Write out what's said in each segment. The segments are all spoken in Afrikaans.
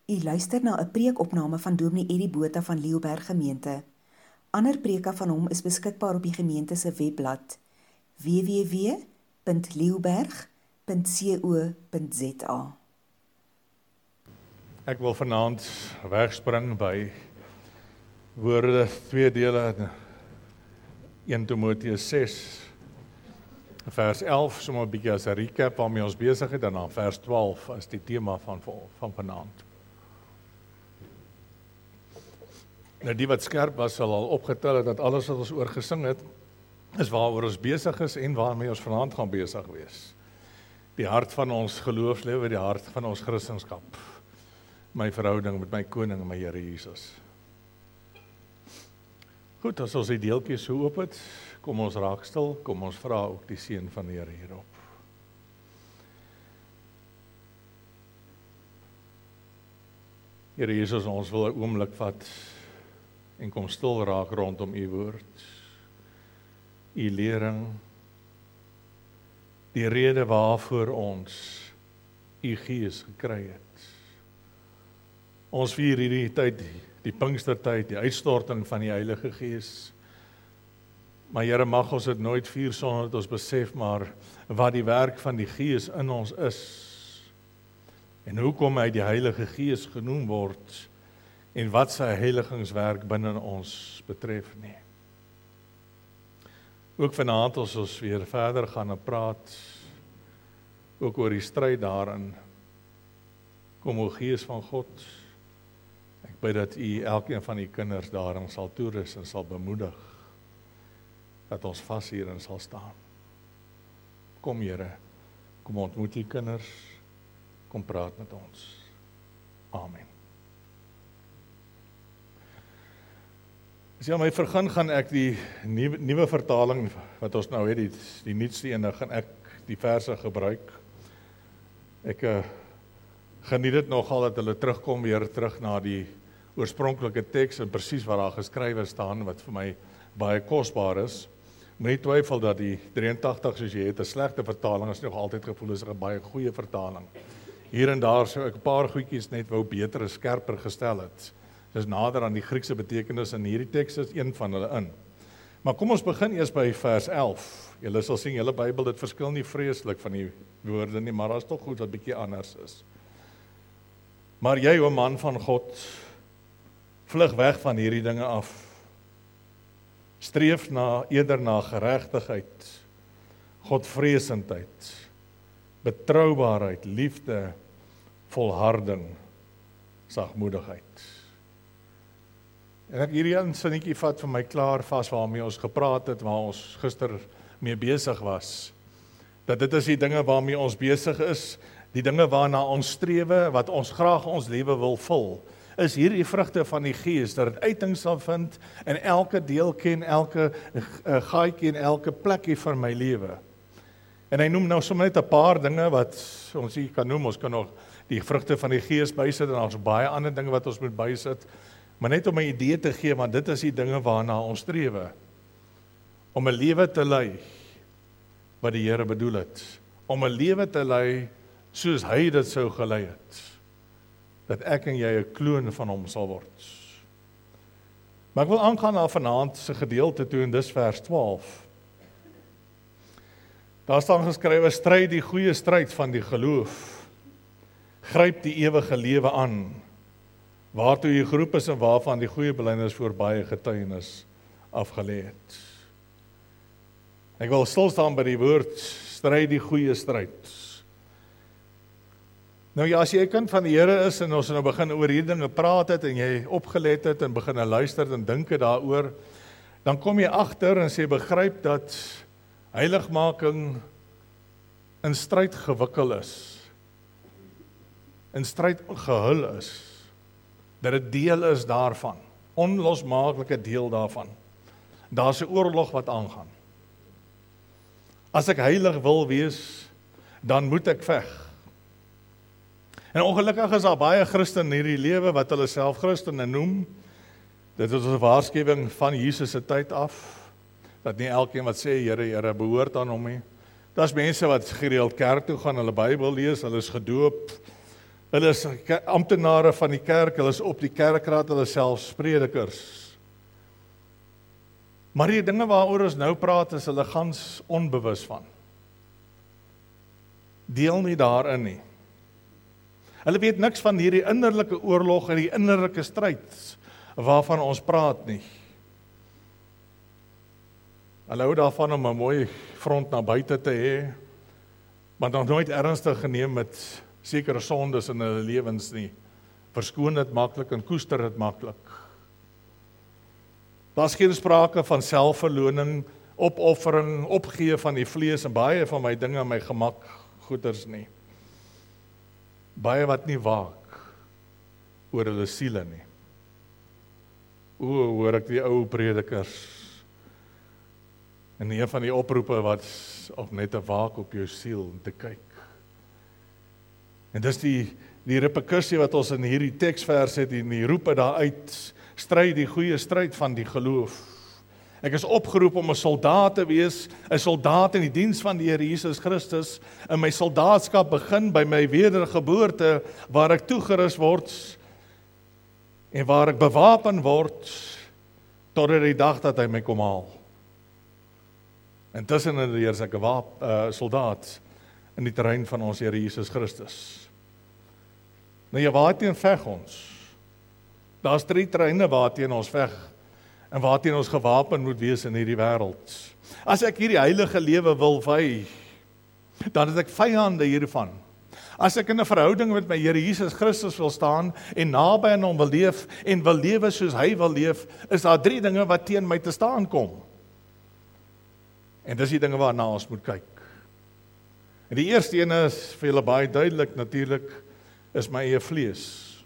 U luister na 'n preekopname van Dominee Eddie Botha van Leeuberg Gemeente. Ander preke van hom is beskikbaar op die gemeente se webblad www.leeuberg.co.za. Ek wil vanaand wegspring by woorde 2 dele in 1 Timoteus 6, vers 11, sommer 'n bietjie as 'n recap waarmee ons besig het, en dan vers 12 as die tema van vanaand. Nou die wat skerp was, sal al opgetel het dat alles wat ons oor gesing het, is waaroor ons besig is en waarmee ons vanaand gaan besig wees. Die hart van ons geloofslewe, die hart van ons Christendom. My verhouding met my koning en my Here Jesus. Goed, as ons die deeltjies so oop het, kom ons raak stil, kom ons vra ook die seën van die Here hierop. Here Jesus, ons wil 'n oomblik vat en kom stil raak rondom u woord, u lering, die rede waarvoor ons u Gees gekry het. Ons vier hierdie tyd, die Pinkstertyd, die uitstorting van die Heilige Gees. Maar Here, mag ons dit nooit vier sonder dat ons besef maar wat die werk van die Gees in ons is. En hoekom hy die Heilige Gees genoem word en wat sy heiligingswerk binne ons betref nie. Ook vanaand as ons weer verder gaan praat, ook oor die stryd daarin, kom o Gees van God, ek bid dat u elkeen van die kinders daarin sal toerus en sal bemoedig, dat ons vas hierin sal staan. Kom Here, kom ontmoet die kinders, kom praat met ons. Amen. As jy aan my vergun, gaan ek die nuwe vertaling wat ons nou het, die nuutste ene, gaan ek die verse gebruik. Ek geniet dit nogal dat hulle terugkom weer terug na die oorspronklike teks en presies wat daar geskrywe staan, wat vir my baie kosbaar is. Moenie twyfel dat die 83 soos jy het 'n slegte vertaling is nog altyd gevoel is 'n baie goeie vertaling. Hier en daar sou ek 'n paar goedjies net wou beter en skerper gestel het. Dis nader aan die Griekse betekenis in hierdie teks is een van hulle in. Maar kom ons begin eers by vers 11. Julle sal sien, julle Bybel, dit verskil nie vreeslik van die woorde nie, maar daar is tog goed wat bietjie anders is. Maar jy, o man van God, vlug weg van hierdie dinge af. Streef eerder na geregtigheid, Godvreesendheid, betroubaarheid, liefde, volharding, sagmoedigheid. En ek hierdie een sinnetjie vat vir my klaar vas waarmee ons gepraat het, waar ons gister mee besig was. Dat dit is die dinge waarmee ons besig is, die dinge waarna ons strewe, wat ons graag ons lewe wil vul, is hierdie vrugte van die Gees, dat dit uiting sal vind in elke deeltjie en elke gaatjie en elke plekkie van my lewe. En hy noem nou sommer net 'n paar dinge wat ons hier kan noem. Ons kan nog die vrugte van die Gees bysit en ons baie ander dinge wat ons moet bysit. Maar net om 'n idee te gee, want dit is die dinge waarna ons strewe. Om 'n lewe te lei wat die Here bedoel het. Om 'n lewe te lei soos hy dit sou gelei het. Dat ek en jy 'n kloon van hom sal word. Maar ek wil aangaan na vanaand se gedeelte toe en dis vers 12. Daar staan geskrywe, stryd die goeie stryd van die geloof. Gryp die ewige lewe aan, waartoe jy geroep is en waarvan die goeie belydenis voor baie getuienis afgelê het. Ek wil stil staan by die woord, stryd die goeie stryd. Nou ja, as jy 'n kind van die Here is en ons nou begin oor hierdie dinge praat het en jy opgelet het en begin luister en dink daaroor, dan kom jy agter en sê begryp dat heiligmaking in stryd gewikkel is. In stryd gehul is. Dat dit deel is daarvan. Onlosmaaklike deel daarvan. Daar's 'n oorlog wat aangaan. As ek heilig wil wees, dan moet ek veg. En ongelukkig is daar baie Christene in hierdie lewe wat hulle self Christene noem. Dit is 'n waarskuwing van Jesus se tyd af, dat nie elkeen wat sê Here, Here behoort aan hom nie. Daar's mense wat gereeld kerk toe gaan, hulle Bybel lees, hulle is gedoop, Hulle is amptenare van die kerk, hulle is op die kerkraad, hulle is selfs predikers. Maar die dinge waaroor ons nou praat, is hulle gans onbewus van. Deel nie daarin nie. Hulle weet niks van hierdie innerlike oorlog en die innerlike stryd waarvan ons praat nie. Hulle hou daarvan om 'n mooi front na buite te hê, maar nog nooit ernstig geneem met sekere sondes in hulle lewens nie. Verskoon dit maklik en koester dit maklik. Daar's geen sprake van selfverloning, opoffering, opgee van die vlees en baie van my dinge my gemak goeders nie. Baie wat nie waak oor hulle siele nie. Hoor ek die ou predikers en een van die oproepe wat op net te waak op jou siel en te kyk. En dis die reperkussie wat ons in hierdie teksvers het, die roepe daar uit, stryd die goeie stryd van die geloof. Ek is opgeroep om 'n soldaat te wees, 'n soldaat in die diens van die Here Jesus Christus, en my soldaatskap begin by my wedergeboorte, waar ek toegerus word, en waar ek bewapen word, tot die dag dat hy my kom haal. Intussen is ek 'n soldaat in die terrein van ons Here Jesus Christus. Nou ja, waarteen veg ons? Daar's 3 terreine waarteen ons veg, en waarteen ons gewapen moet wees in hierdie wêreld. As ek hierdie heilige lewe wil wy, dan is ek vyande hiervan. As ek in 'n verhouding met my Here Jesus Christus wil staan, en naby aan hom wil leef, en wil lewe soos hy wil leef, is daar 3 dinge wat teen my te staan kom. En dis die dinge waarna ons moet kyk. En die eerste een is vir julle baie duidelik natuurlik, is my eie vlees.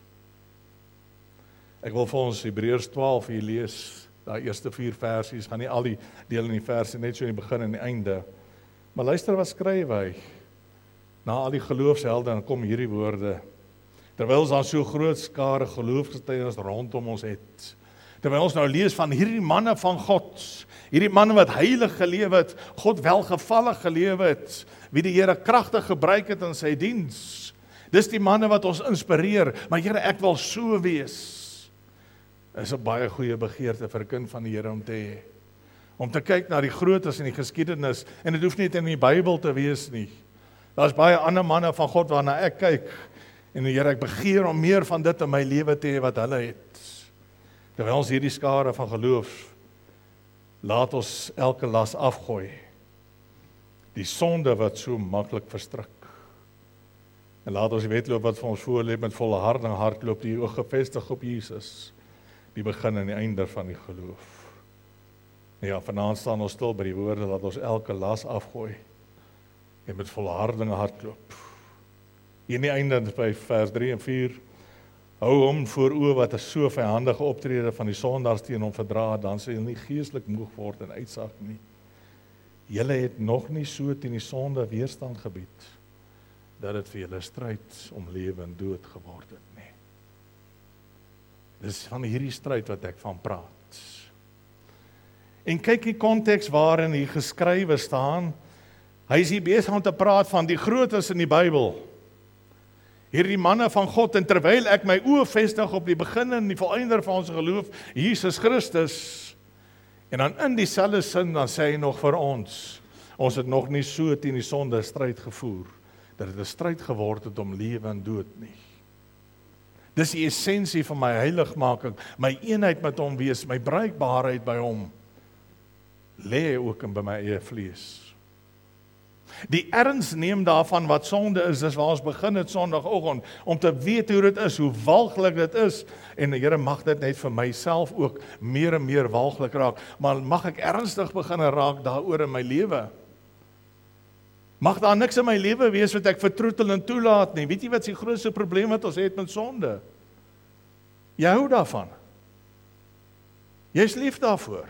Ek wil vir ons Hebreërs 12 hier lees, daai eerste 4 versies, gaan nie al die dele in die verse, net so in die begin en die einde. Maar luister wat skryf hy. Na al die geloofshelde, dan kom hierdie woorde. Terwyl ons dan so groot skare geloofsgetuies rondom ons het. Terwyl ons nou lees van hierdie manne van God, hierdie manne wat heilig gelewe het, God welgevallig gelewe het, wie die Here kragtig gebruik het in sy diens. Dis die manne wat ons inspireer, maar Here, ek wil so wees. Is 'n baie goeie begeerte vir 'n kind van die Here om te hê. Om te kyk na die grootes in die geskiedenis, en dit hoef nie net in die Bybel te wees nie. Daar's baie ander manne van God waarna ek kyk, en Here, ek begeer om meer van dit in my lewe te hê wat hulle het. Terwyl ons hierdie skare van geloof, laat ons elke las afgooi. Die sonde wat so maklik verstrik. En laat ons die wedloop wat vir ons voorlê met volharding hardloop, die oog gefestig op Jesus, die begin en die einde van die geloof. Ja, vanaand staan ons stil by die woorde, laat ons elke las afgooi, en met volharding hardloop. Hier in die einde by vers 3 en 4, hou hom voor oë wat 'n so vyandige optrede van die sondaars teen hom verdra, dan sal hy nie geestelik moeg word en uitsag nie. Julle het nog nie so teen die sonde weerstand gebied, dat dit vir julle stryd om lewe en dood geword het nie. Dis van hierdie stryd wat ek van praat. En kyk die konteks waarin hier geskrywe staan, hy is hier besig om te praat van die grootes in die Bybel. Hierdie manne van God, en terwyl ek my oë vestig op die begin en die volëinder van ons geloof, Jesus Christus, en dan in dieselfde sin, dan sê hy nog vir ons het nog nie so teen die sonde stryd gevoer, dat dit 'n stryd geword het om lewe en dood nie. Dis die essensie van my heiligmaking, my eenheid met hom wees, my bruikbaarheid by hom, lê ook in by my eie vlees. Die erns neem daarvan wat sonde is, dis waar ons begin het Sondagoggend, om te weet hoe dit is, hoe walglik dit is, en die Here mag dit net vir myself ook meer en meer walglik raak, maar mag ek ernstig begin raak daaroor in my lewe? Mag daar niks in my lewe wees wat ek vertroetel en toelaat nie. Weet jy wat is die grootste probleem wat ons het met sonde? Jy hou daarvan. Jy is lief daarvoor.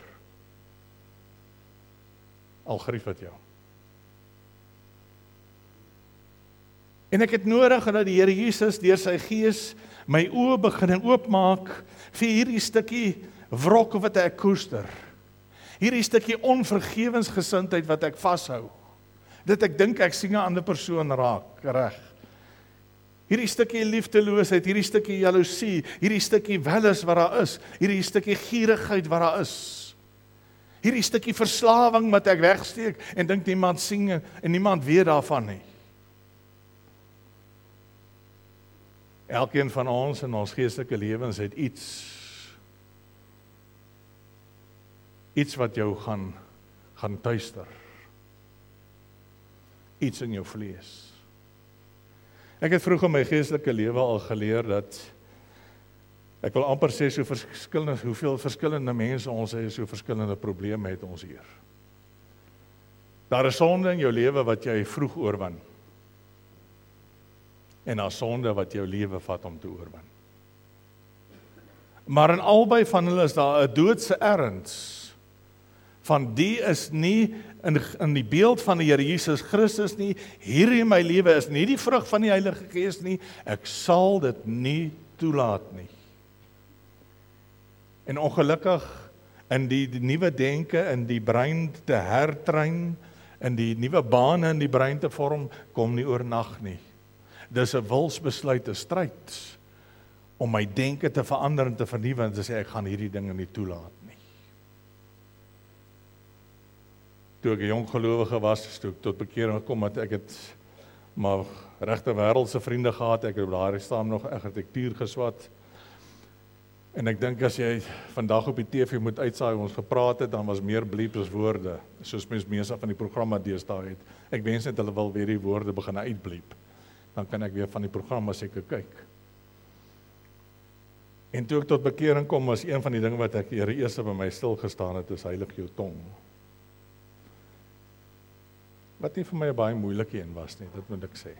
Al grief dit jou. En ek het nodig dat die Here Jesus deur sy Gees my oë begin oopmaak vir hierdie stukkie wrok wat ek koester. Hierdie stukkie onvergewensgesindheid wat ek vashou. Dit ek dink ek sien 'n ander persoon raak, reg. Hierdie stukkie liefdeloosheid, hierdie stukkie jaloesie, hierdie stukkie welis wat daar is, hierdie stukkie gierigheid wat daar is. Hierdie stukkie verslawing wat ek wegsteek en dink niemand sien en niemand weet daarvan nie. Elkeen van ons in ons geestelike lewens het iets wat jou gaan tuister. Iets in jou vlees. Ek het vroeg in my geestelike lewe al geleer dat ek wil amper sê hoeveel verskillende mense ons het, so verskillende probleme het ons hier. Daar is sonde in jou lewe wat jy vroeg oorwin. En daar is sonde wat jou lewe vat om te oorwin. Maar in albei van hulle is daar 'n doodse erns. Van die is nie in die beeld van die Here Jesus Christus nie, hier in my lewe is nie die vrug van die Heilige Gees nie, ek sal dit nie toelaat nie. En ongelukkig in die nuwe denke, in die brein te hertrein, in die nuwe bane in die brein te vorm, kom nie oornag nie. Dis 'n wilsbesluit, 'n stryd, om my denke te verander en te vernuwe en te sê, ek gaan hierdie dinge nie toelaat nie. Toe ek 'n jong gelowige was, toe ek tot bekering gekom het, ek het maar regte wêreldse vriende gehad, ek het op daardie stadium nog argitektuur geswat, en ek dink as jy vandag op die TV moet uitsaai, ons gepraat het, dan was meer bliep as woorde, soos meeste van die programme deesdae het. Ek wens net hulle wil weer die woorde begin uitbliep, dan kan ek weer van die programme seker kyk. En toe ek tot bekering kom, was een van die dinge wat ek die eerste by my stil gestaan het, is heilig jou tong. Wat nie vir my 'n baie moeilike een was nie, dit moet ek sê.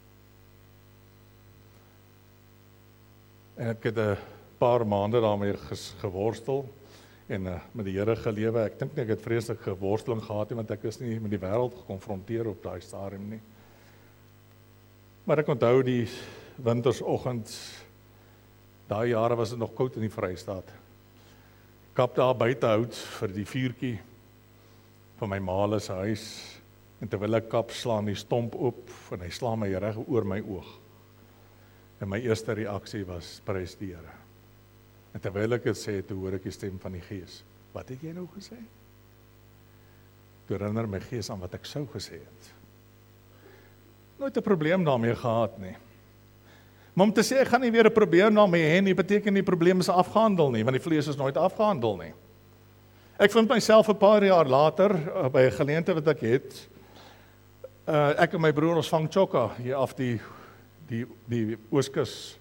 En ek het 'n paar maande daarmee geworstel en met die Here gelewe. Ek dink nie ek het vreeslik geworsteling gehad nie, want ek is nie met die wêreld gekonfronteer op daai stadium nie. Maar ek onthou die wintersoggend, daai jare was dit nog koud in die Vrystaat. Kap daar buite hout vir die vuurtjie van my ma se huis. En terwyl ek kap, slaan die stomp op en hy slaan my reg oor my oog. En my eerste reaksie was, prys die Here. En terwyl ek dit sê, toe hoor ek die stem van die Gees. Wat het jy nou gesê? Toe herinner my Gees aan wat ek sou gesê het. Nooit 'n probleem daarmee gehad nie. Maar om te sê, ek gaan nie weer 'n probleem daarmee hê nie, beteken die probleem is afgehandel nie, want die vlees is nooit afgehandel nie. Ek vind myself 'n paar jaar later, by 'n geleentheid wat ek het, ek en my broer, ons vang chokka hier af die Ooskus,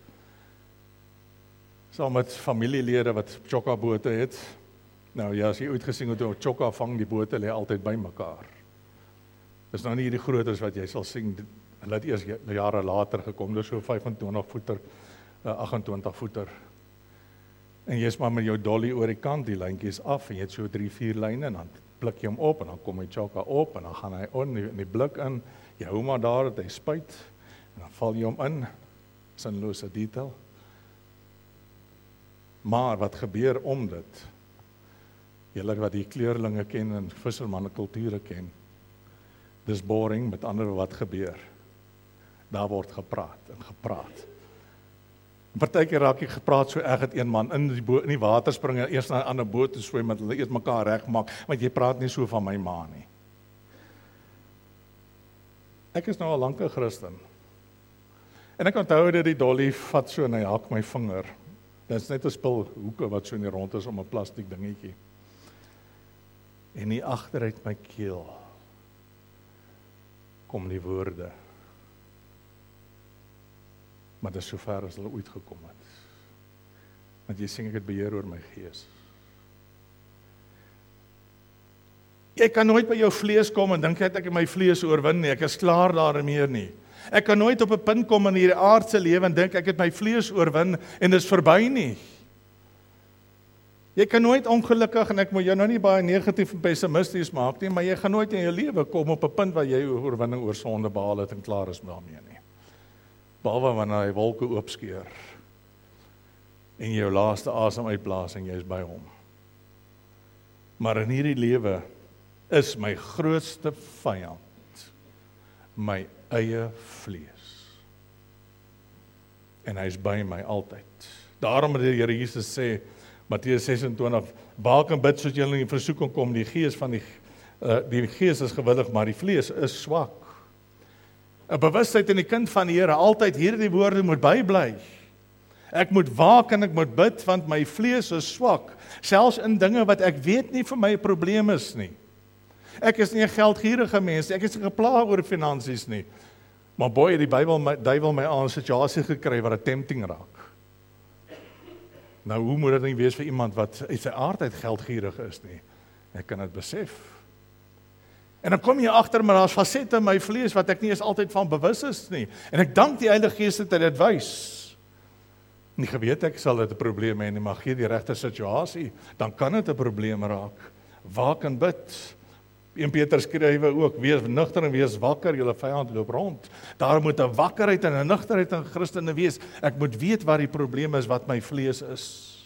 saam met familielede wat chokka bote het. Nou ja, as jy ooit gesien het hoe chokka vang, die bote lê altyd by mekaar. Dis nou nie die grootes wat jy sal sien, hulle het eers jare later gekom, dis so 25 voeter, 28 voeter. En jy is maar met jou dolly oor die kant, die lyntjies af, en jy het so 3-4 lyne, en dan blik jy hom op, en dan kom die chokka op, en dan gaan hy in die blik in, jy hou maar daar, dat hy spuit, en dan val jy hom in, sinlose detail. Maar wat gebeur om dit? Julle wat die kleurlinge ken en vissermanne kulture ken, dis boring, met ander wat gebeur. Daar word gepraat en gepraat. Partykeer raak ek gepraat so erg dat een man in die water spring en eers na 'n ander boot toe swem, want hulle eers mekaar regmaak, want jy praat nie so van my ma nie. Ek is nou al lank 'n Christen. En ek onthou dat die dolly vat so en hy hak my vinger. Dit is net 'n spul hoeke wat so in die rond is om 'n plastiek dingetjie. En hier agteruit my keel kom die woorde. Maar dit is so ver as hulle ooit gekom het. Want jy sien ek het beheer oor my gees. Jy kan nooit by jou vlees kom en dink ek my vlees oorwin nie, ek is klaar daarmee nie. Ek kan nooit op 'n punt kom in hierdie aardse lewe en dink ek het my vlees oorwin en dit is verby nie. Jy kan nooit ongelukkig, en ek moet jou nou nie baie negatief en pessimisties maak nie, maar jy gaan nooit in jou lewe kom op 'n punt waar jy oorwinning oor sonde behaal het en klaar is daarmee nie. Behalwe wanneer hy wolke oopskeur en jou laaste asem uitblaas en jy is by hom. Maar in hierdie lewe is my grootste vyand my eie vlees. en hy is by my altyd. Daarom het die Here Jesus sê, Matteus 26, waak en bid soos julle in die versoeking kom, die gees is gewillig, maar die vlees is swak. 'n Bewustheid in die kind van die Here, altyd hierdie woorde moet bybly. Ek moet waak en ek moet bid, want my vlees is swak, selfs in dinge wat ek weet nie vir my 'n probleem is nie. Ek is nie 'n geldgierige mens, ek is nie gepla oor finansies nie. Maar boy, die duiwel my aan 'n situasie gekry wat 'n tempting raak. Nou, hoe moet dit nie wees vir iemand wat uit sy aardheid geldgierig is nie? Ek kan dit besef. En dan kom jy agter, maar daar's fasette in my vlees wat ek nie eens altyd van bewus is nie. En ek dank die Heilige Gees dat hy dit wys. Nie geweet ek sal dit 'n probleem hê nie, maar gee die regte situasie, dan kan dit 'n probleem raak. Waak en bid. 1 Petrus skrywe ook, wees nugter en wees wakker, julle vyand loop rond. Daar moet 'n wakkerheid en 'n nugterheid in Christene wees. Ek moet weet wat die probleem is, wat my vlees is.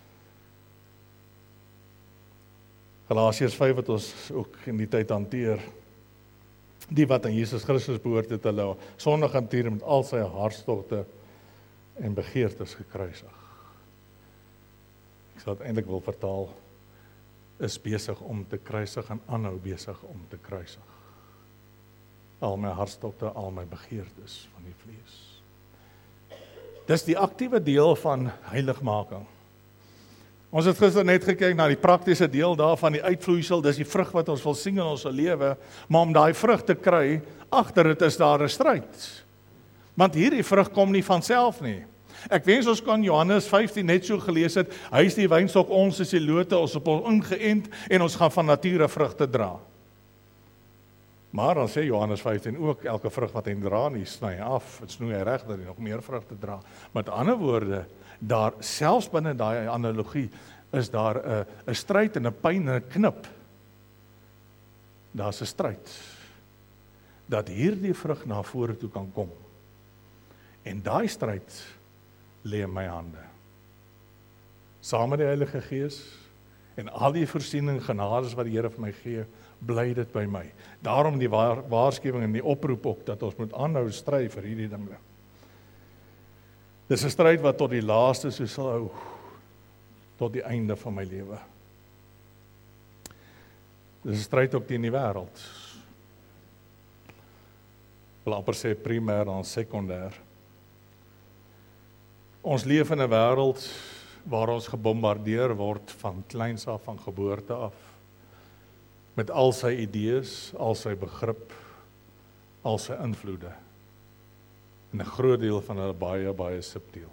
Galasiërs 5 wat ons ook in die tyd hanteer. Die wat aan Jesus Christus behoort het, hulle sondig hanteer met al sy hartstogte en begeertes gekruisig. Ek sal dit eintlik wil vertaal, is besig om te kruisig en aanhou besig om te kruisig. Al my hartstogte, al my begeertes van die vlees. Dis die aktiewe deel van heiligmaking. Ons het gister net gekyk na die praktiese deel daarvan, die uitvloeisel, dis die vrug wat ons wil sien in ons lewe, maar om daai vrug te kry, agter dit is daar 'n stryd. Want hierdie vrug kom nie van self nie. Ek wens ons kan Johannes 15 net so gelees het, hy is die wynstok, ons is die lote, ons op ons ingeënt en ons gaan van nature vrugte dra. Maar dan sê Johannes 15 ook, elke vrug wat hy dra nie, sny af, en snoei hy reg dat hy nog meer vrugte dra. Met ander woorde, daar selfs binne daai analogie is daar 'n stryd en 'n pyn en 'n knip. Daar's 'n stryd dat hierdie vrug na vore toe kan kom. En daai stryd lê in my hande. Saam met die Heilige Gees en al die voorsiening genades wat die Here vir my gee, bly dit by my. Daarom die waarskuwing en die oproep ook dat ons moet aanhou stry vir hierdie dinge. Dis 'n stryd wat tot die laaste so sal hou, tot die einde van my lewe. Dis 'n stryd ook teen die wêreld. Wil amper sê primêr en sekondêr. Ons leef in 'n wêreld waar ons gebombardeer word van kleins af, van geboorte af, met al sy idees, al sy begrip, al sy invloede. En 'n groot deel van hulle baie, baie subtiel.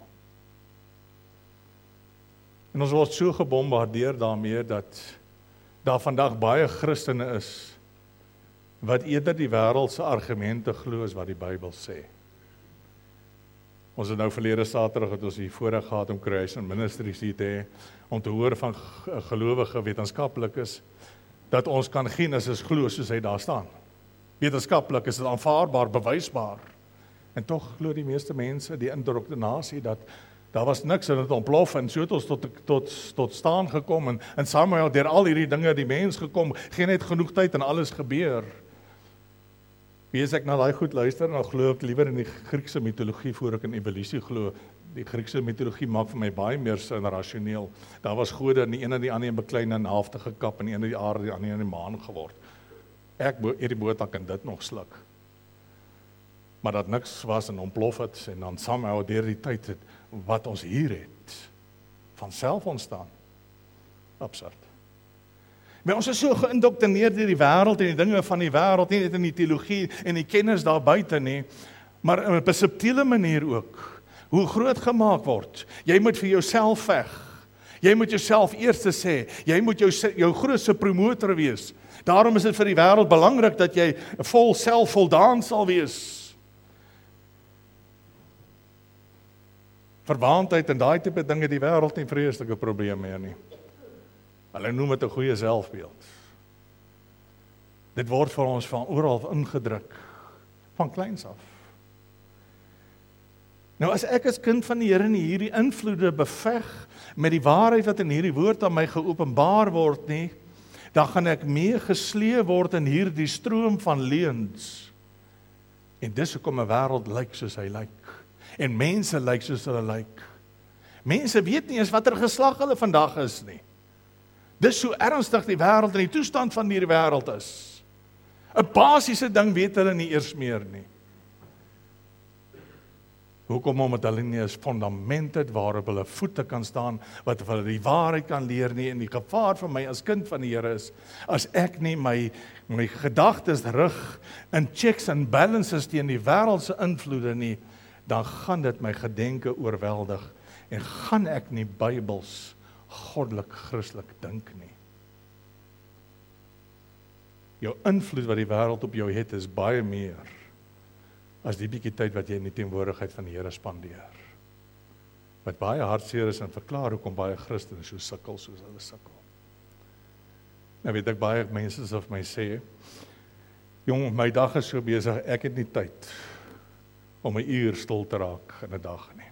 En ons word so gebombardeer daarmee dat daar vandag baie Christene is wat eerder die wêreld se argumente glo as wat die Bybel sê. Ons het nou verlede Saterdag het ons die voorreg gehad om Creation Ministries hier te hê, om te hoor van gelowige wetenskaplikes dat ons kan Genesis glo soos hy daar staan. Wetenskaplik is dit aanvaarbaar, bewysbaar. En tog glo die meeste mense die indoktrinasie dat daar was niks en dit ontplof en so het ons tot staan gekom en Samuel deur al hierdie dinge die mens gekom, geen net genoeg tyd en alles gebeur. Wie as ek na daai goed luister, dan glo ek liewer in die Griekse mitologie voor ek in evolusie glo. Die Griekse mitologie maak vir my baie meer sin rasioneel. Daar was gode en die een en die ander beklein en halfte gekap en die een in die aarde, die ander in die maan geword. Ek hierdie boot kan dit nog sluk. Maar dat niks was en ontplof het en dan Samuel deur die tyd het wat ons hier het van self ontstaan. Absurd. Maar ons is so geïndoktrineer deur die wêreld en die dinge van die wêreld, nie net in die teologie en die kennis daar buite nie, maar op 'n subtiele manier ook. Hoe groot gemaak word. Jy moet vir jouself veg. Jy moet jouself eers sê. Jy moet jou grootste promotor wees. Daarom is dit vir die wêreld belangrik dat jy vol selfvoldaan sal wees. Verwaandheid en daai tipe dinge die wêreld nie vreeslike probleem meer nie. Hulle noem dit 'n goeie selfbeeld. Dit word vir ons van oral ingedruk, van kleins af. Nou as ek as kind van die Here nie hierdie invloede beveg met die waarheid wat in hierdie woord aan my geopenbaar word nie, dan gaan ek meegesleep word in hierdie stroom van leuns. En dis hoekom 'n wêreld lyk soos hy lyk. En mense lyk soos hulle lyk. Mense weet nie eens watter geslag hulle vandag is nie. Dis so ernstig die wêreld en die toestand van die wêreld is. 'n Basiese ding weet hulle nie eers meer nie. Hoekom? Omdat hulle nie 'n fundament het waarop hulle voete kan staan, wat hulle die waarheid kan leer nie, en die gevaar vir my as kind van die Here is, as ek nie my gedagtes rig in checks and balances teen die wêreldse invloede nie, dan gaan dit my gedenke oorweldig, en gaan ek nie Bybels, goddelik, Christelik dink nie. Jou invloed wat die wêreld op jou het, is baie meer as die bietjie tyd wat jy in die teenwoordigheid van die Here spandeer. Wat baie hartseer is en verklaar hoekom baie Christene so sukkel soos hulle sukkel. Nou weet ek, baie mense sal vir my sê, jong, my dag is so besig, ek het nie tyd om 'n uur stil te raak in 'n dag nie.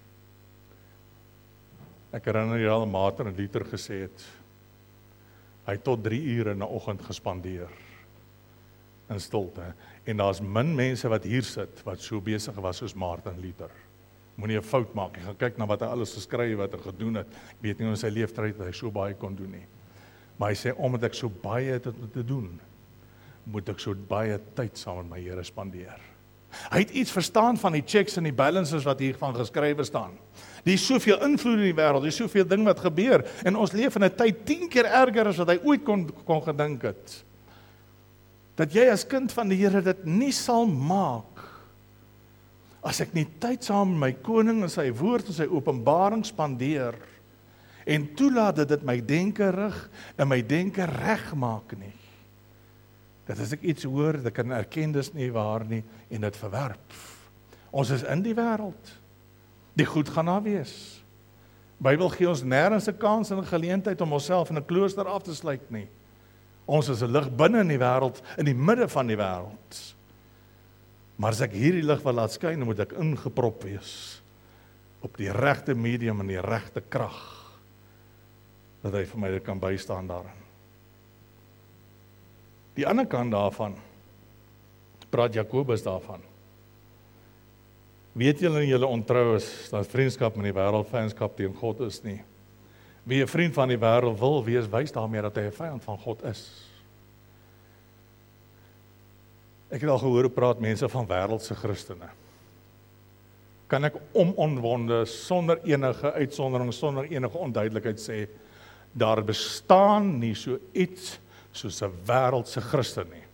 Ek herinner jy al Martin Luther gesê het, hy het tot 3 ure in die oggend gespandeer in stilte. En daar's min mense wat hier sit, wat so besig was soos Martin Luther. Moenie 'n fout maak, jy gaan kyk na wat hy alles geskryf, wat hy gedoen het. Ek weet nie hoe in sy leeftyd hy so baie kon doen nie. Maar hy sê, omdat ek so baie het om te doen, moet ek so baie tyd saam met my Here spandeer. Hy het iets verstaan van die checks en die balances wat hiervan geskrywe staan. Die is soveel invloed in die wêreld, die is soveel ding wat gebeur, en ons leef in 'n tyd 10 keer erger as wat hy ooit kon gedink het. Dat jy as kind van die Here dit nie sal maak, as ek nie tyd saam met my koning en sy woord en sy openbaring spandeer, en toelaat dat dit my denke rig, en my denke reg maak nie. Dat as ek iets hoor, dat ek kan erken dis nie waar nie, en dit verwerp. Ons is in die wêreld. Die goed gaan daar wees. Bybel gee ons nêrens 'n kans en 'n geleentheid om onsself in 'n klooster af te sluit nie. Ons is 'n lig binne in die wêreld, in die midde van die wêreld. Maar as ek hierdie lig wil laat skyn, dan moet ek ingeprop wees op die regte medium en die regte krag, dat hy vir my kan bystaan daarin. Die ander kant daarvan, praat Jakobus daarvan. Weet julle en julle ontrou is, dat vriendskap met die wêreld vyandskap teen God is nie. Wie 'n vriend van die wêreld wil wees, wys daarmee dat hy 'n vyand van God is. Ek het al gehoor praat mense van wêreldse Christene. Kan ek onomwonde, sonder enige uitsondering, sonder enige onduidelikheid sê, daar bestaan nie so iets soos 'n wêreldse Christen nie.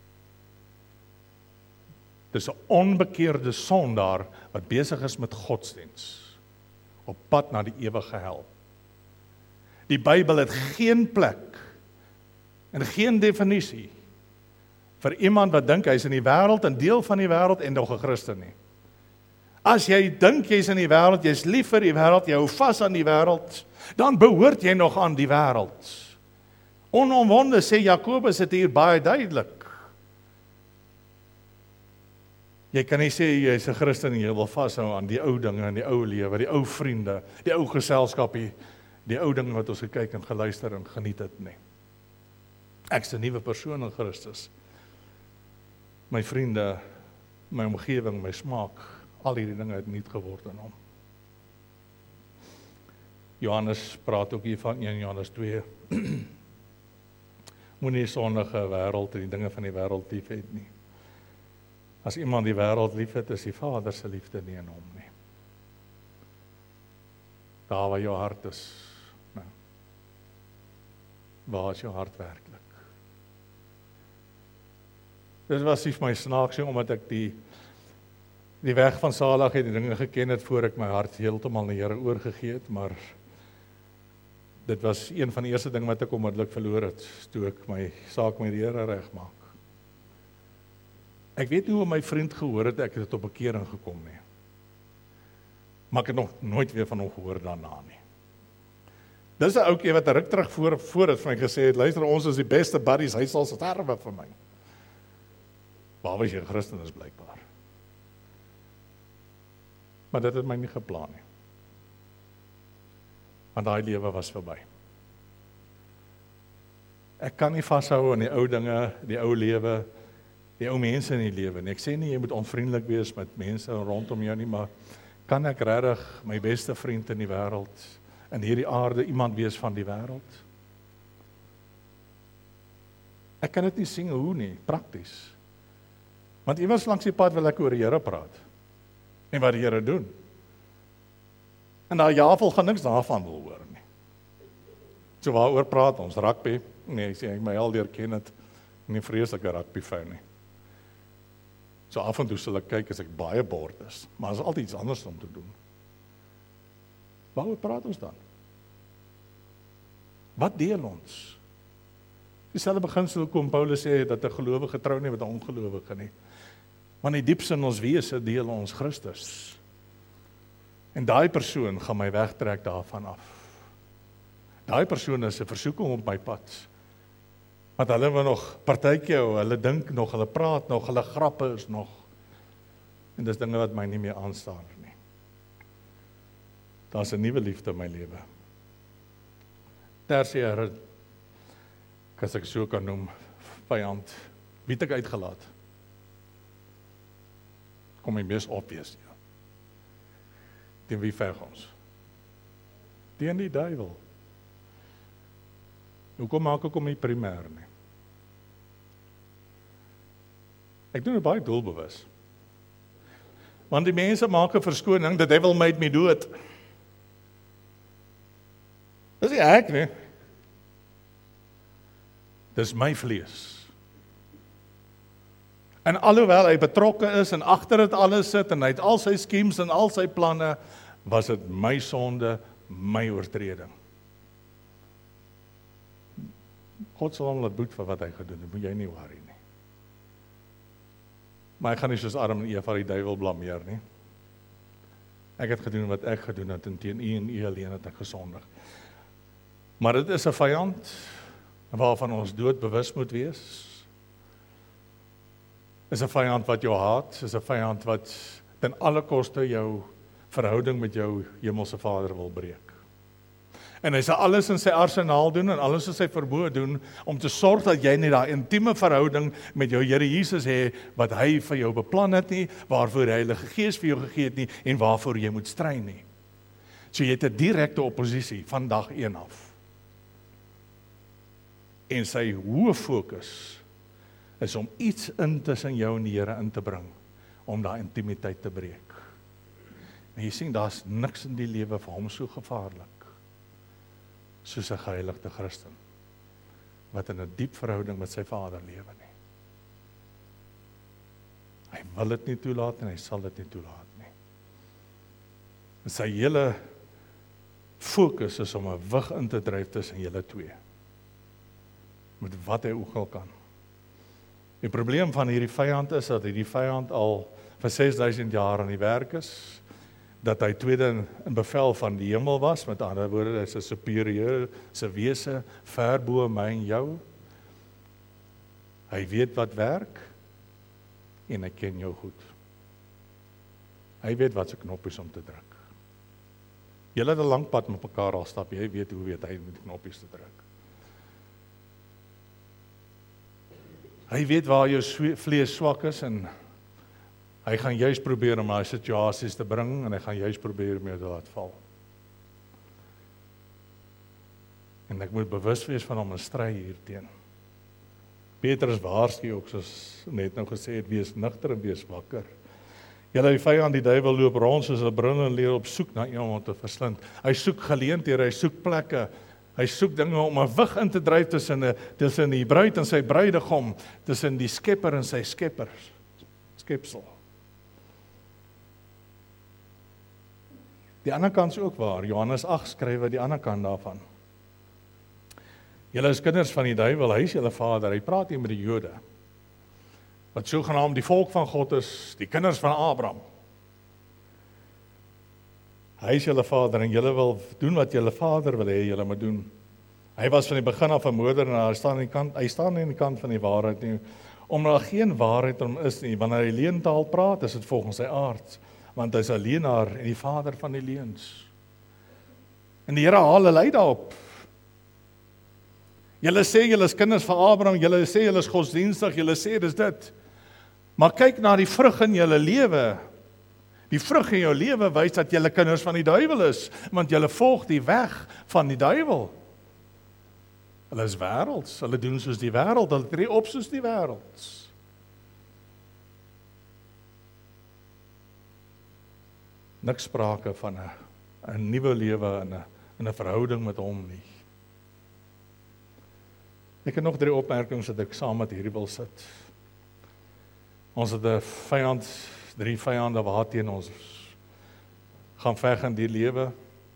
Dis 'n onbekeerde sondaar wat besig is met godsdiens, op pad na die ewige hel. Die Bybel het geen plek en geen definisie vir iemand wat dink hy is in die wêreld, 'n deel van die wêreld en nog 'n Christen nie. As jy dink jy's in die wêreld, jy's lief vir die wêreld, jy hou vas aan die wêreld, dan behoort jy nog aan die wêreld. Onomwonde sê Jakobus dit hier baie duidelik. Jy kan nie sê jy's 'n Christen en jy wil vashou aan die ou dinge en die ou lewe, die ou vriende, die ou geselskapie, die ou dinge wat ons gekyk en geluister en geniet het nie. Ek's 'n nuwe persoon in Christus. My vriende, my omgewing, my smaak, al hierdie dinge het nuut geword in hom. Johannes praat ook hier van 1 Johannes 2. Moenie sondige wêreld en die dinge van die wêreld lief hê nie. As iemand die wêreld lief het, is die Vader se liefde nie in hom nie. Daar waar jou hart is, nou, waar is jou hart werklik? Dit was nie vir my snaaks, omdat ek die weg van saligheid en dinge geken het, voor ek my hart heeltemal aan die Here oorgegee het, maar dit was een van die eerste dinge wat ek onmiddellik verloor het, toe ek my saak met die Here regmaak. Ek weet nie hoe my vriend gehoor het, ek het op bekering gekom nie. Maar ek het nog nooit weer van hom gehoor daarna nie. Dis 'n ouetjie wat 'n ruk terug voor het van my gesê het, luister, ons is die beste buddies, hy sal sterwe vir my. Waar was jy Christen is blykbaar. Maar dit het my nie geplan nie. Want daai lewe was verby. Ek kan nie vashou aan die ou dinge, die ou lewe, die ou mense in die lewe nie. Ek sê nie jy moet onvriendelik wees met mense rondom jou nie, maar Kan ek regtig my beste vriend in die wêreld, in hierdie aarde, iemand wees van die wêreld? Ek kan dit nie sien hoe nie, prakties. Want iewers langs die pad wil ek oor die Here praat. En wat die Here doen. En daai Javel gaan niks daarvan wil hoor nie. So waaroor praat ons? Rugby? Nee, ek my al deur ken dit. Nie vreeslike rugby fan nie. So af en toe sal ek kyk as ek baie bored is, maar is altyd iets anders om te doen. Waaroor praat ons dan? Wat deel ons? Dieselfde beginsel hoekom Paulus sê dat 'n gelowige trou nie met 'n ongelowige nie. Want in die diepste in ons wese deel ons Christus. En daai persoon gaan my wegtrek daarvan af. Daai persoon is 'n versoeking op my pad. Want hulle wil nog partytjie, hulle dink nog, hulle praat nog, hulle grappe is nog. En dis dinge wat my nie meer aanstaan nie. Daar's 'n nuwe liefde in my lewe. Tersiêre, as ek so kan noem, vyand. Wie het ek uitgelaat? Kom my mees obvious, ja. Teen wie veg ons? Teen die duiwel. Hoekom maak ek hom nie primêr nie? Ek doen dit baie doelbewus. Want die mense maak 'n verskoning, the devil made me do it. Dis nie ek nie. Dis my vlees. En alhoewel hy betrokke is en agter dit alles sit en hy het al sy skems en al sy planne, was dit my sonde, my oortreding. God sal hom laat boet vir wat hy gedoen het, moet jy nie worry nie. Maar ek gaan nie soos Adam en Eva die duiwel blameer nie. Ek het gedoen wat ek gedoen het en teen U en U alleen het ek gesondig. Maar dit is 'n vyand waarvan ons doodbewus moet wees. Is 'n vyand wat jou haat, is 'n vyand wat ten alle koste jou verhouding met jou hemelse Vader wil breek. En hy sal alles in sy arsenaal doen en alles in sy vermoë doen om te sorg dat jy nie daai intieme verhouding met jou Here Jesus hê wat hy vir jou beplan het nie, waarvoor hy Heilige Gees vir jou gegee het nie en waarvoor jy moet stry nie. So jy het 'n direkte oppositie van dag 1 af. En sy hoë fokus is om iets in tussen jou en die Here in te bring, om daai intimiteit te breek. En jy sien, daar's niks in die lewe vir hom so gevaarlik, soos 'n geheiligde Christen, wat in 'n diep verhouding met sy Vader lewe nie. Hy wil dit nie toelaat en hy sal dit nie toelaat nie. En sy hele fokus is om 'n wig in te dryf tussen julle twee, met wat hy ook al kan. Die probleem van hierdie vyand is dat hierdie vyand al vir 6000 jaar aan die werk is, dat hy tweede in bevel van die hemel was, met ander woorde, hy is 'n superieur, sy wese, ver bo my en jou. Hy weet wat werk, en hy ken jou goed. Hy weet wat se knop is om te druk. Julle het 'n lang pad met mekaar al stap, jy weet hoe weet hy met die knoppies te druk. Hy weet waar jou vlees swak is en hy gaan juist probeer om daai situasies te bring en hy gaan juist probeer om jou te laat val. En ek moet bewus wees van hom en stry hierteen. Petrus waarsku ook, soos net nou gesê het, wees nugter en wees wakker. Julle die vyand, die duiwel loop rond soos 'n brullende leeu op soek na iemand om te verslind. Hy soek geleenthede, hy soek plekke. Hy soek dinge om 'n wig in te dryf tussen die bruid en sy bruidegom, tussen die skepper en sy skepsel. Die ander kant is ook waar. Johannes 8 skryf die ander kant daarvan. Julle is kinders van die duiwel, hy is julle vader. Hy praat hier met die Jode, wat sogenaamd die volk van God is, die kinders van Abraham. Hy is julle vader en julle wil doen wat julle vader wil hê julle moet doen. Hy was van die begin af 'n moordenaar en hy staan nie aan die kant van die waarheid nie, omdat daar geen waarheid om is nie. Wanneer hy leentaal praat, is dit volgens sy aard, want hy is 'n leenaar en die vader van die leuns. En die Here haal hulle uit daarop. Julle sê julle is kinders van Abraham, julle sê julle is godsdienstig, julle sê dis dit. Maar kyk na die vrug in julle lewe. Die vrug in jou lewe wys dat jy kinders van die duiwel is, want jy volg die weg van die duiwel. Hulle is wêrelds, hulle doen soos die wêreld, hulle tree op soos die wêreld. Niks sprake van 'n nuwe lewe in 'n verhouding met hom nie. Ek het nog 3 opmerkings wat ek saam met hierdie wil sit. Ons het 'n vyand, 3 vyande waarteen ons gaan veg in die lewe.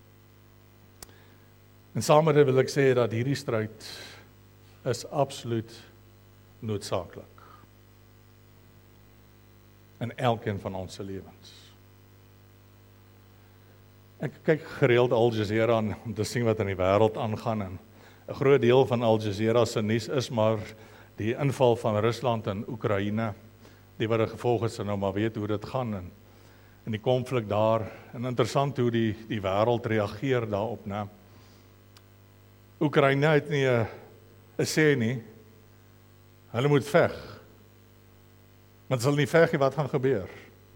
En saam met dit wil ek sê dat hierdie stryd is absoluut noodsaaklik in elkeen van ons se lewens. Ek kyk gereeld Al Jazeera aan om te sien wat in die wêreld aangaan, en 'n groot deel van Al Jazeera se nuus is maar die inval van Rusland in Oekraïne. Die wat gevolg is, nou maar weet hoe dit gaan en die konflik daar, en interessant hoe die wêreld reageer daarop, né? Oekraïne het nie 'n sê nie. Hulle moet veg. Want as hulle nie veg nie, wat gaan gebeur?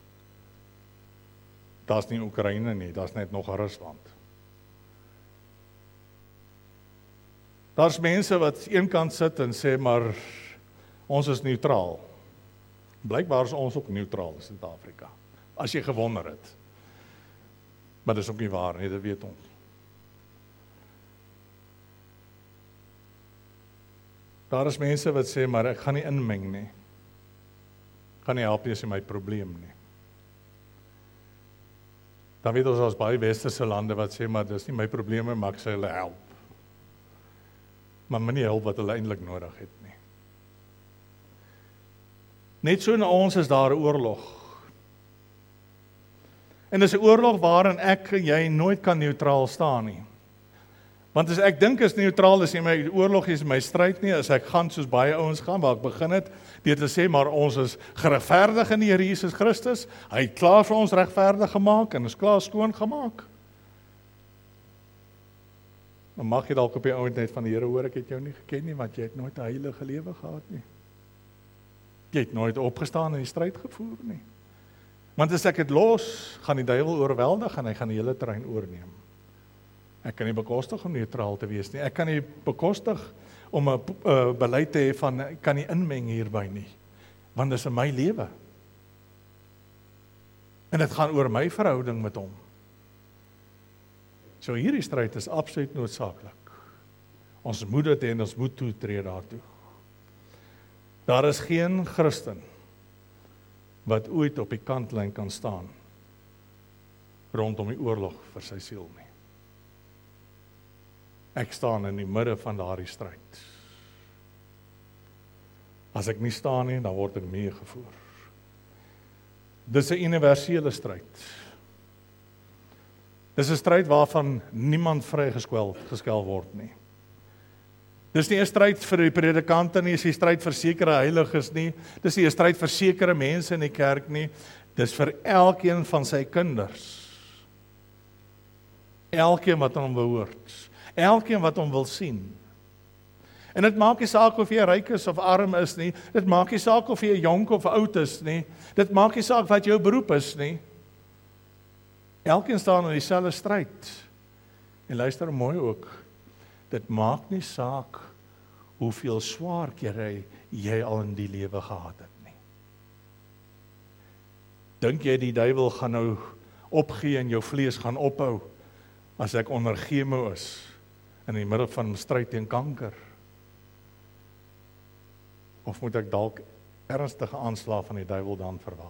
Daar's nie Oekraïne nie, daar's net nog Rusland. Daar's mense wat eenkant sit en sê, maar ons is neutraal. Blykbaar is ons ook neutraal in Suid-Afrika, as jy gewonder het. Maar dis ook nie waar nie, dit weet ons. Daar is mense wat sê, maar ek gaan nie inmeng nie. Ek gaan nie help nie, is nie my probleem nie. Dan weet ons, as baie westerse lande wat sê, maar dis nie my probleme, maar ek sê hulle help. Maar nie help wat hulle eintlik nodig het nie. Net so in ons is daar 'n oorlog. En dis 'n oorlog waarin ek en jy nooit kan neutraal staan nie. Want as ek dink is neutraal, is nie my oorlog, is my stryd nie, as ek gaan soos baie ouens gaan, waar ek begin het, deur te sê, maar ons is geregverdig in die Here Jesus Christus, hy het klaar vir ons regverdig gemaak, en is klaar skoon gemaak. Dan mag jy dalk op die ouend net van die Here hoor, ek het jou nie geken nie, want jy het nooit 'n heilige lewe gehad nie. Jy het nooit opgestaan en die stryd gevoer nie. Want as ek dit los, gaan die duiwel oorweldig en hy gaan die hele terrein oorneem. Ek kan nie bekostig om neutraal te wees nie. Ek kan nie bekostig om 'n beleid te hê van ek kan nie inmeng hierby nie. Want dit is in my lewe. En dit gaan oor my verhouding met hom. So hierdie stryd is absoluut noodsaaklik. Ons moet dit hê en ons moet toetree daartoe. Daar is geen Christen wat ooit op die kantlyn kan staan rondom die oorlog vir sy siel nie. Ek staan in die midde van daardie stryd. As ek nie staan nie, dan word ek meegevoer. Dis 'n universele stryd. Dis 'n stryd waarvan niemand vrygeskel word nie. Dis nie 'n stryd vir die predikante nie, dis nie 'n stryd vir sekere heiliges nie, dis nie 'n stryd vir sekere mense in die kerk nie, dis vir elkeen van sy kinders. Elkeen wat aan hom behoort, elkeen wat hom wil sien. En dit maak nie saak of jy ryk is of arm is nie, dit maak nie saak of jy jonk of oud is nie, dit maak nie saak wat jou beroep is nie. Elkeen staan in dieselfde stryd. En luister mooi ook, dit maak nie saak hoeveel swaar kry jy al in die lewe gehad het nie. Dink jy die duiwel gaan nou opgee en jou vlees gaan ophou as ek onder chemo is in die middel van stryd teen kanker? Of moet ek dalk ernstige aanslag van die duiwel dan verwag?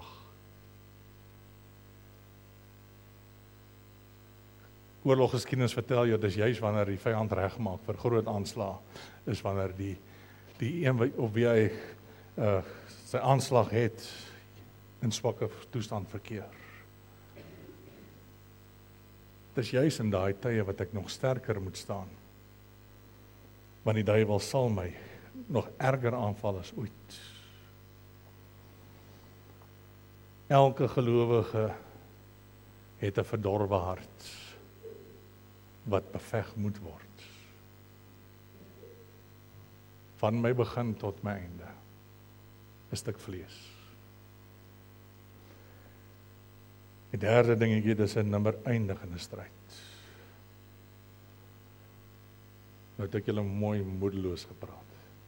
Oorloggeskiedenis vertel jou, dis juist wanneer die vyand regmaak vir groot aanslag, is wanneer die een op wie hy sy aanslag het, in swakke toestand verkeer. Dis juist in daai tye wat ek nog sterker moet staan, want die duiwel sal my nog erger aanval as ooit. Elke gelowige het 'n verdorwe hart wat beveg moet word. Van my begin tot my einde, 'n stuk vlees. Die derde dingetjie, dis 'n nimmer eindigende stryd. Nou het ek julle mooi moedeloos gepraat.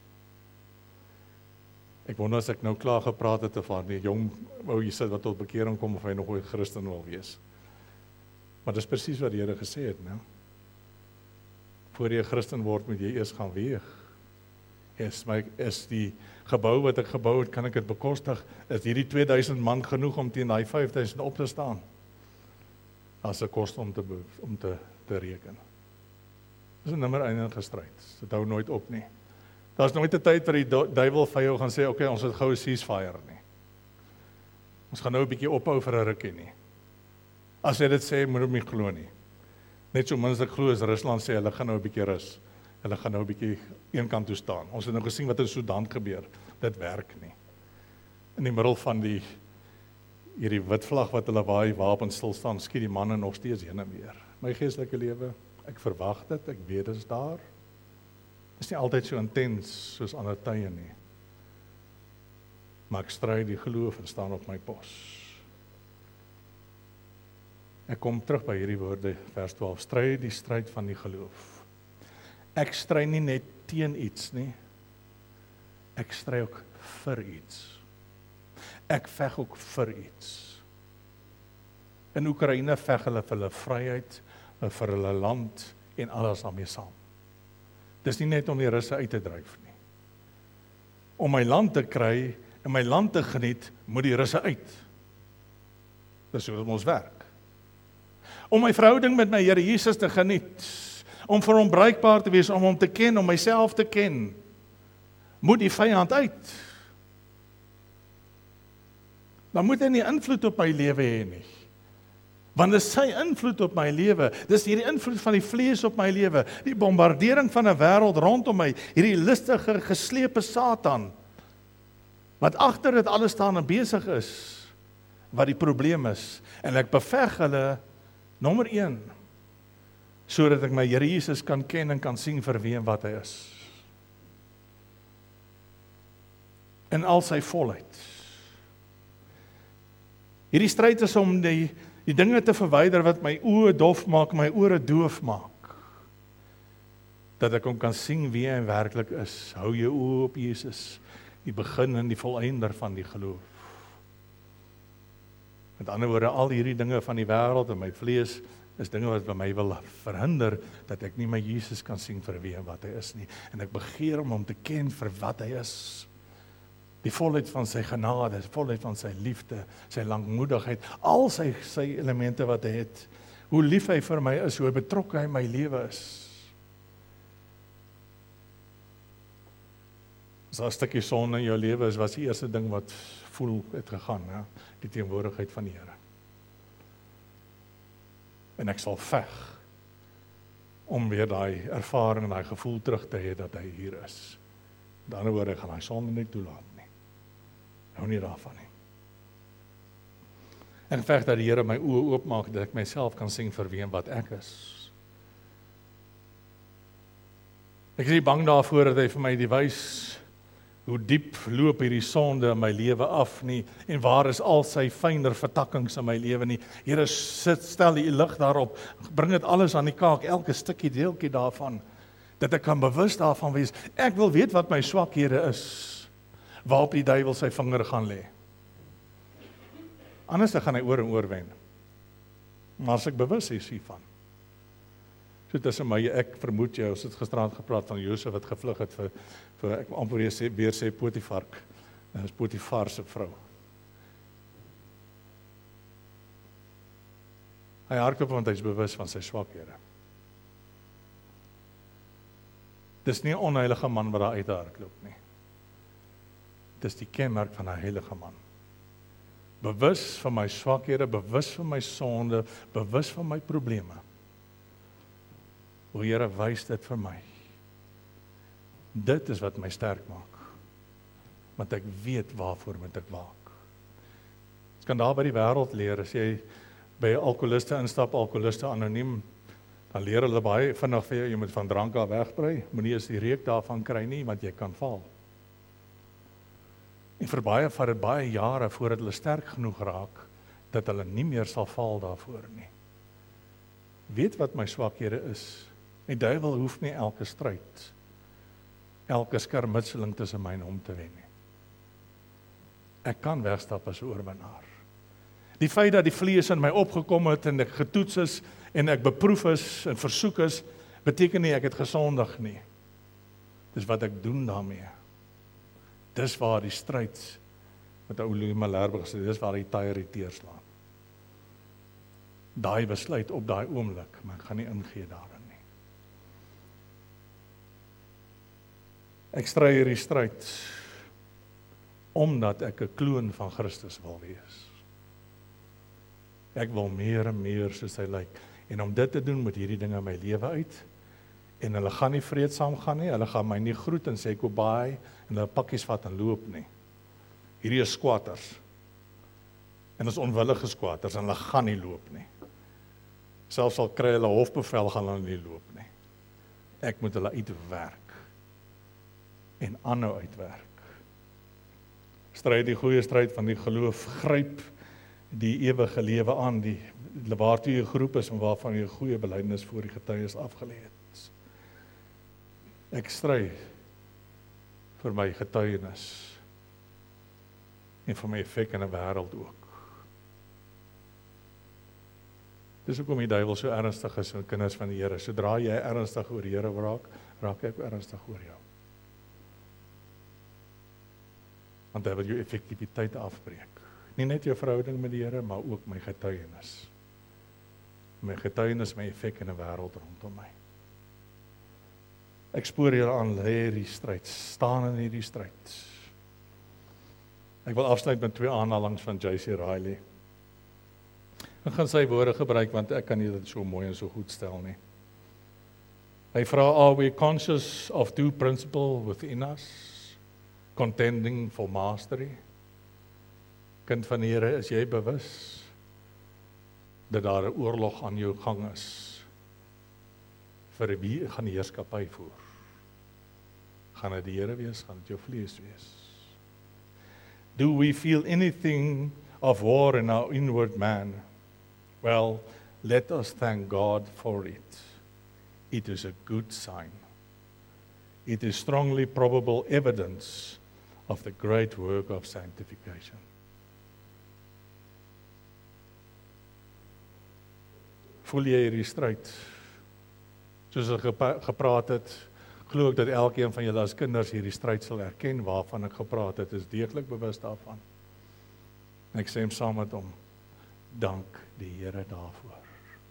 Ek wonder as ek nou klaar gepraat het of die jong ou hier sit wat tot bekering kom of hy nog ooit Christen wil wees. Maar dis presies wat die Here gesê het, né? Voor jy 'n Christen word, moet jy eers gaan weeg. Is die gebou wat ek gebou het, kan ek dit bekostig? Is hierdie 2000 man genoeg om teen daai 5000 op te staan? As 'n kost om te reken. Dis 'n nimmer eindige stryd. Dit hou nooit op nie. Daar's nooit 'n tyd waar die duiwel vir jou gaan sê, okay, ons het gou 'n ceasefire nie. Ons gaan nou 'n bietjie ophou vir 'n rukkie nie. As hy dit sê, moet hom nie glo nie. Net so min as ek glo as Rusland sê, hulle gaan nou 'n bietjie rus. Hulle gaan nou 'n bietjie een kant toe staan. Ons het nou gesien wat in Sudan gebeur. Dit werk nie. In die middel van hierdie wit vlag wat hulle waai, wapens stil staan, skiet die manne nog steeds heen en weer. My geestelike lewe, ek verwag dit, ek weet dit is daar. Is nie altyd so intens soos ander tye nie. Maar ek stry die geloof en staan op my pos. Ek kom terug by hierdie woorde, vers 12, stry die stryd van die geloof. Ek stry nie net teen iets nie, ek stry ook vir iets. Ek veg ook vir iets. In Oekraïne veg hulle vir hulle vryheid, vir hulle land en alles daarmee saam. Dis nie net om die Russe uit te dryf nie. Om my land te kry en my land te geniet, moet die Russe uit. Dis hoe ons werk. Om my verhouding met my Here Jesus te geniet, om vir hom bruikbaar te wees, om hom te ken, om myself te ken, moet die vyand uit. Dan moet hy nie invloed op my lewe hê nie. Want dis sy invloed op my lewe, dis hierdie invloed van die vlees op my lewe, die bombardering van 'n wêreld rondom my, hierdie listige, geslepe Satan, wat agter dit alles staan en besig is, wat die probleem is. En ek beveg hulle, nommer 1, sodat ek my Here Jesus kan ken en kan sien vir wie en wat hy is. In al sy volheid. Hierdie stryd is om die dinge te verwyder wat my oë dof maak, my ore doof maak. Dat ek hom kan sien wie hy werklik is. Hou jou oë op Jesus, die begin en die volëinder van die geloof. Met ander woorde, al hierdie dinge van die wêreld en my vlees is dinge wat by my wil verhinder dat ek nie my Jesus kan sien vir wie en wat hy is nie. En ek begeer om hom te ken vir wat hy is. Die volheid van sy genade, die volheid van sy liefde, sy langmoedigheid, al sy elemente wat hy het, hoe lief hy vir my is, hoe betrokke hy my lewe is. As daar 'n stukkie son in jou lewe is, was die eerste ding wat voel het gegaan, ja? Die teenwoordigheid van die Here. En ek sal veg om weer daai ervaring en daai gevoel terug te hê dat hy hier is. Met ander woorde, gaan hy son nie toelaat nie. Hou nie daarvan nie. En veg dat die Here my oë oopmaak, dat ek myself kan sien vir wie en wat ek is. Ek is nie bang daarvoor dat hy vir my die wys hoe diep loop hierdie sonde in my lewe af nie, en waar is al sy fynere vertakkings in my lewe nie. Here, stel die lig daarop, bring dit alles aan die kaak, elke stukkie deeltjie daarvan, dat ek kan bewus daarvan wees. Ek wil weet wat my swakhede is, waarop die duiwel sy vinger gaan lê. Anders gaan hy oor en oor wen. Maar as ek bewus is hiervan. So tussen my, ek vermoed jy, ons het gisterand gepraat van Josef wat gevlug het vir ek amper weer sê Potifar, dit is Potifar se vrou. Hy hardloop want hy is bewus van sy swakhede. Dis nie 'n onheilige man wat daar uit hardloop nie. Dis die kenmerk van 'n heilige man. Bewus van my swakhede, bewus van my sonde, bewus van my probleme. O Here, wys dit vir my. Dit is wat my sterk maak. Want ek weet waarvoor moet ek waak. Jy kan daar by die wêreld leer, as jy by alkoholiste instap, alkoholiste anoniem, dan leer hulle baie vinnig vir jou, jy moet van drank af wegbly, moenie eens die reuk daarvan kry nie, want jy kan val. En vir baie vat dit baie jare voordat hulle sterk genoeg raak, dat hulle nie meer sal val daarvoor nie. Weet wat my swakhede is. Die duiwel hoef nie elke stryd, elke skermutseling tussen my en hom te wen nie. Ek kan wegstap as 'n oorwinnaar. Die feit dat die vlees in my opgekom het en ek getoets is en ek beproef is en versoek is, beteken nie ek het gesondig nie. Dis wat ek doen daarmee. Dis waar die stryd met Oulie Malherbe gesê, dis waar die tyre teerslaan. Daai besluit op daai oomblik, maar ek gaan nie ingee daarin nie. Ek stry hierdie stryd omdat ek 'n kloon van Christus wil wees. Ek wil meer en meer soos hy lyk. En om dit te doen moet hierdie dinge in my lewe uit. En hulle gaan nie vreedsaam gaan nie. Hulle gaan my nie groet en sê goodbye en hulle pakkies vat en loop nie. Hierdie is squatters. En is onwillige squatters en hulle gaan nie loop nie. Selfs al kry hulle hofbevel gaan hulle nie loop nie. Ek moet hulle uitwerk en aanhou uitwerk. Stryd die goeie stryd van die geloof, gryp die ewige lewe aan, die waartoe jy geroep is en waarvan jy 'n goeie belydenis voor die getuies afgelê het. Ek stry vir my getuienis en vir my effek in 'n wêreld ook. Dis hoekom die duiwel so ernstig is met kinders van die Here. Sodra jy ernstig oor die Here raak, raak ek ernstig oor jou. Want hy wil jou effektiwiteit afbreek. Nie net jou verhouding met die Here, maar ook my getuienis. My getuienis, my effek in 'n wêreld rondom my. Ek spoor julle aan, lê hierdie stryd, staan in hierdie stryd. Ek wil afsluit met 2 aanhalings van J.C. Riley. Ek gaan sy woorde gebruik, want ek kan nie dit so mooi en so goed stel nie. Hy vra, are we conscious of 2 principles within us, contending for mastery? Kind van die Here, is jy bewus dat daar 'n oorlog aan jou gang is? Vir wie gaan die heerskappy voer? Gaan dit die Here wees? Gaan dit jou vlees wees? Do we feel anything of war in our inward man? Well, let us thank God for it. It is a good sign. It is strongly probable evidence of the great work of sanctification. Voel jy hierdie stryd? Soos ek gepraat het, glo ek dat elkeen van julle as kinders hierdie stryd sal erken waarvan ek gepraat het, is deeglik bewus daarvan. En ek sê hom saam met hom, dank die Here daarvoor.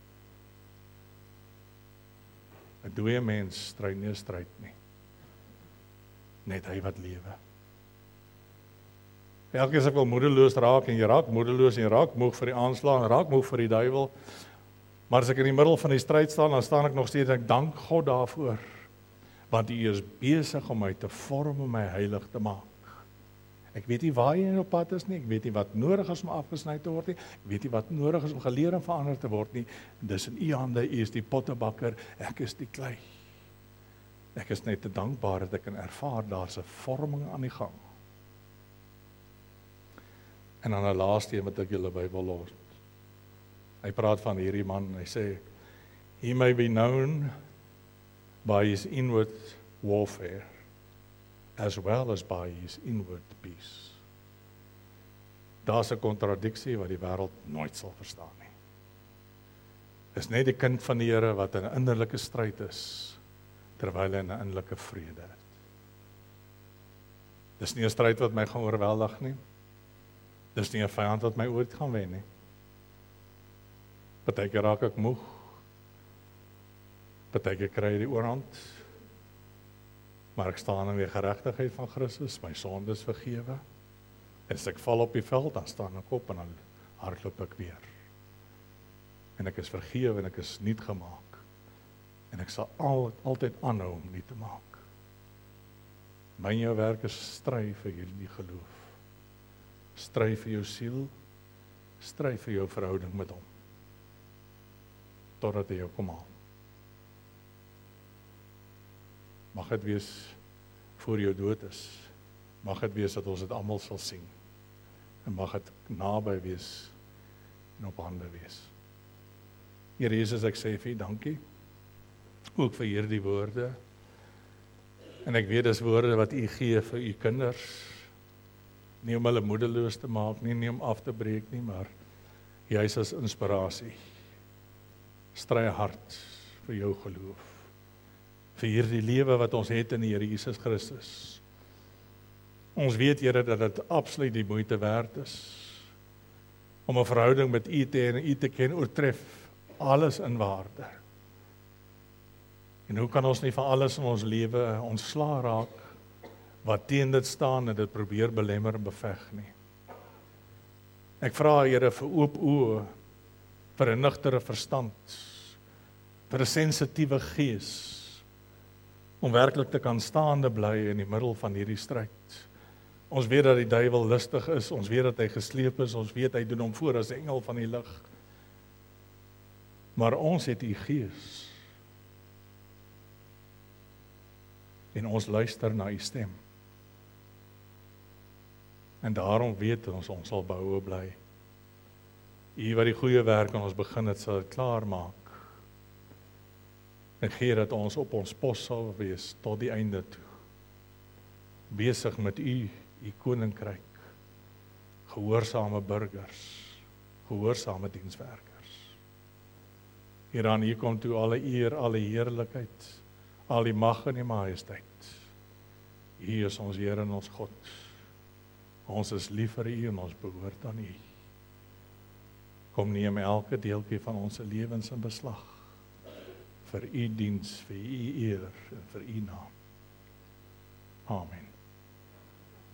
'n Dooie mens stry nie 'n stryd nie. Net hy wat lewe. Elke keer as ek wil moedeloos raak en jy raak moedeloos en jy raak moeg vir die aanslag en raak moeg vir die duiwel, maar as ek in die middel van die stryd staan, dan staan ek nog steeds en ek dank God daarvoor, want U is besig om my te vorm en my heilig te maak. Ek weet nie waar jy op pad is nie, ek weet nie wat nodig is om afgesny te word nie, ek weet nie wat nodig is om geleer en verander te word nie, dis in U hande, U is die pottebakker, ek is die klei. Ek is net te dankbaar dat ek kan ervaar, daar's 'n vorming aan die gang. En dan 'n laaste een wat ek julle by wil los. Hy praat van hierdie man, hy sê, he may be known by his inward warfare, as well as by his inward peace. Daar's 'n kontradiksie wat die wêreld nooit sal verstaan nie. Is net die kind van die Here wat in 'n innerlike stryd is, terwyl hy 'n innerlike vrede het. Dis nie 'n stryd wat my gaan oorweldig nie. Dis nie 'n vyand wat my ooit gaan wen nie. Partykeer raak ek moeg. Partykeer kry ek die oorhand. Maar ek staan in die geregtigheid van Christus, my sonde is vergewe. En as ek val op die veld, dan staan ek op en dan hardloop ek weer. En ek is vergewe en ek is nuut gemaak. En ek sal altyd aanhou om nuut te maak. My en jou werk is stry vir hierdie geloof. Stry vir jou siel, stry vir jou verhouding met hom. Totdat hy jou kom haal. Mag dit wees voor jou dood is. Mag dit wees dat ons dit almal sal sien. En mag dit naby wees en op hande wees. Here Jesus, ek sê vir U dankie, ook vir hierdie woorde. En ek weet dis woorde wat U gee vir U kinders, nie om hulle moedeloos te maak, nie om af te breek nie, maar juis as inspirasie. Stry hart vir jou geloof, vir hierdie lewe wat ons het in die Here Jesus Christus. Ons weet, Here, dat dit absoluut die moeite werd is om 'n verhouding met U te hê en U te ken oortref alles in waarde. En hoe kan ons nie van alles in ons lewe ontslae raak wat teen dit staan en dit probeer belemmer en beveg nie. Ek vra, Here, vir oop oë, vir 'n nugtere verstand, vir 'n sensitiewe gees, om werklik te kan staande bly in die middel van hierdie stryd. Ons weet dat die duiwel listig is, ons weet dat hy gesleep is, ons weet hy doen hom voor as 'n engel van die lig. Maar ons het U Gees. En ons luister na U stem. En daarom weet ons sal behoue bly. U wat die goeie werk aan ons begin het, sal dit klaar maak. En gee dat ons op ons pos sal wees tot die einde toe. Besig met U koninkryk. Gehoorsame burgers, gehoorsame dienswerkers. Here, aan U kom toe alle eer, alle heerlikheid, al die mag en die majesteit. U is ons Here en ons God. Ons is lief vir U en ons behoort aan U. Kom neem elke deeltjie van ons lewens in beslag vir U diens, vir U eer en vir U naam. Amen.